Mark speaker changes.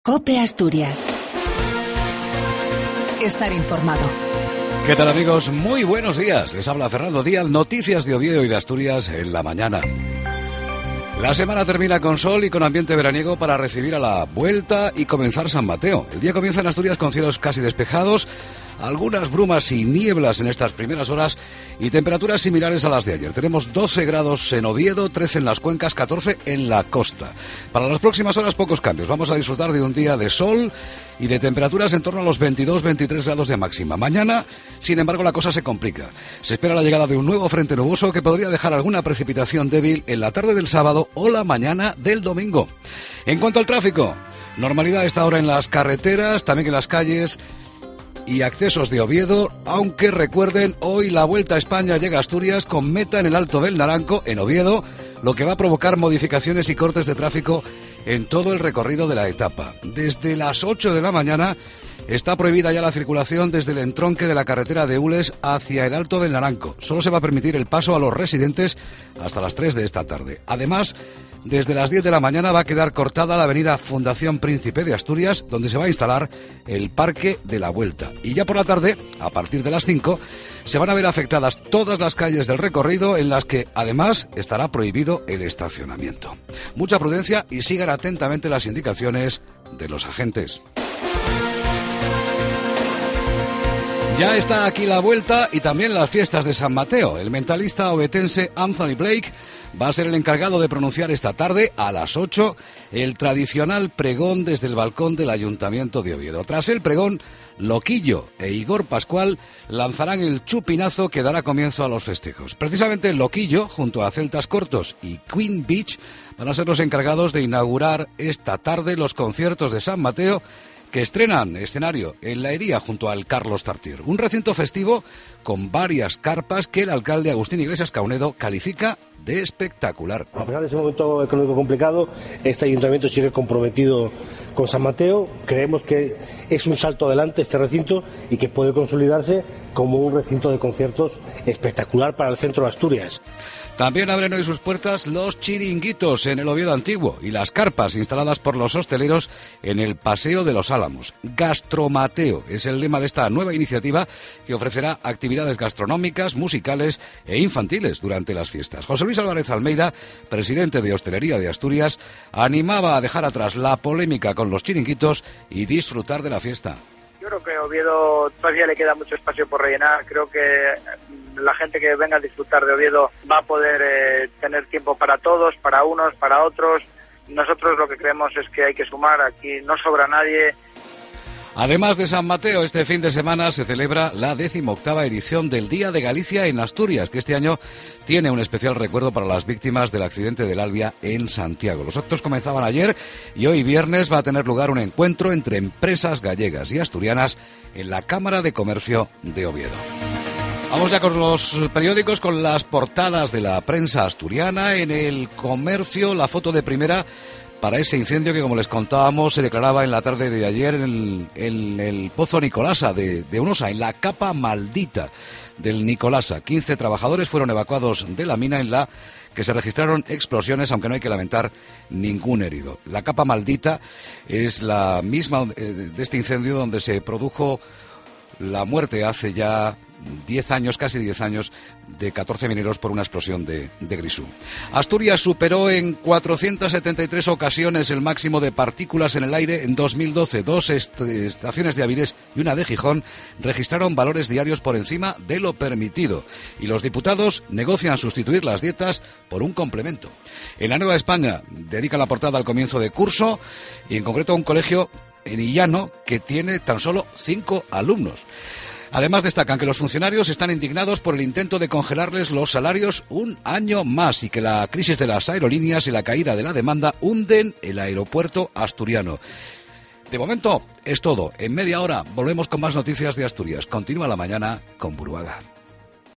Speaker 1: COPE Asturias. Estar informado.
Speaker 2: ¿Qué tal, amigos? Muy buenos días. Les habla Fernando Díaz, noticias de Oviedo y de Asturias en la mañana. La semana termina con sol y con ambiente veraniego para recibir a la vuelta y comenzar San Mateo. El día comienza en Asturias con cielos casi despejados, algunas brumas y nieblas en estas primeras horas y temperaturas similares a las de ayer. Tenemos 12 grados en Oviedo, 13 en las cuencas, 14 en la costa. Para las próximas horas pocos cambios. Vamos a disfrutar de un día de sol y de temperaturas en torno a los 22-23 grados de máxima. Mañana, sin embargo, la cosa se complica. Se espera la llegada de un nuevo frente nuboso que podría dejar alguna precipitación débil en la tarde del sábado o la mañana del domingo. En cuanto al tráfico, normalidad a esta hora en las carreteras, también en las calles y accesos de Oviedo, aunque recuerden, hoy la Vuelta a España llega a Asturias con meta en el Alto del Naranco, en Oviedo, lo que va a provocar modificaciones y cortes de tráfico en todo el recorrido de la etapa. Desde las 8 de la mañana está prohibida ya la circulación desde el entronque de la carretera de Ules hacia el Alto del Naranco. Solo se va a permitir el paso a los residentes hasta las 3 de esta tarde. Además, desde las 10 de la mañana va a quedar cortada la avenida Fundación Príncipe de Asturias, donde se va a instalar el Parque de la Vuelta. Y ya por la tarde, a partir de las 5, se van a ver afectadas todas las calles del recorrido en las que, además, estará prohibido el estacionamiento. Mucha prudencia y sigan atentamente las indicaciones de los agentes. Ya está aquí la vuelta y también las fiestas de San Mateo. El mentalista ovetense Anthony Blake va a ser el encargado de pronunciar esta tarde a las 8 el tradicional pregón desde el balcón del Ayuntamiento de Oviedo. Tras el pregón, Loquillo e Igor Pascual lanzarán el chupinazo que dará comienzo a los festejos. Precisamente Loquillo, junto a Celtas Cortos y Queen Beach, van a ser los encargados de inaugurar esta tarde los conciertos de San Mateo, que estrenan escenario en La Hería junto al Carlos Tartier. Un recinto festivo con varias carpas que el alcalde Agustín Iglesias Caunedo califica de espectacular.
Speaker 3: A pesar de ese momento económico complicado, este ayuntamiento sigue comprometido con San Mateo. Creemos que es un salto adelante este recinto y que puede consolidarse como un recinto de conciertos espectacular para el centro de Asturias.
Speaker 2: También abren hoy sus puertas los chiringuitos en el Oviedo Antiguo y las carpas instaladas por los hosteleros en el Paseo de los Álamos. Gastromateo es el lema de esta nueva iniciativa que ofrecerá actividades gastronómicas, musicales e infantiles durante las fiestas. José Luis Álvarez Almeida, presidente de Hostelería de Asturias, animaba a dejar atrás la polémica con los chiringuitos y disfrutar de la fiesta.
Speaker 4: Yo creo que a Oviedo todavía le queda mucho espacio por rellenar. Creo que la gente que venga a disfrutar de Oviedo va a poder tener tiempo para todos, para unos, para otros. Nosotros lo que creemos es que hay que sumar, aquí no sobra nadie.
Speaker 2: Además de San Mateo, este fin de semana se celebra la 18ª edición del Día de Galicia en Asturias, que este año tiene un especial recuerdo para las víctimas del accidente del Albia en Santiago. Los actos comenzaban ayer y hoy viernes va a tener lugar un encuentro entre empresas gallegas y asturianas en la Cámara de Comercio de Oviedo. Vamos ya con los periódicos, con las portadas de la prensa asturiana. En El Comercio, la foto de primera para ese incendio que, como les contábamos, se declaraba en la tarde de ayer en el Pozo Nicolasa de Unosa, en la capa maldita del Nicolasa. 15 trabajadores fueron evacuados de la mina en la que se registraron explosiones, aunque no hay que lamentar ningún herido. La capa maldita es la misma de este incendio donde se produjo la muerte hace ya 10 años, casi 10 años, de 14 mineros por una explosión de grisú. Asturias superó en 473 ocasiones el máximo de partículas en el aire en 2012. Dos estaciones de Avilés y una de Gijón registraron valores diarios por encima de lo permitido. Y los diputados negocian sustituir las dietas por un complemento. En La Nueva España dedica la portada al comienzo de curso y en concreto a un colegio en Illano que tiene tan solo 5 alumnos. Además, destacan que los funcionarios están indignados por el intento de congelarles los salarios un año más y que la crisis de las aerolíneas y la caída de la demanda hunden el aeropuerto asturiano. De momento es todo. En media hora volvemos con más noticias de Asturias. Continúa la mañana con Buruaga.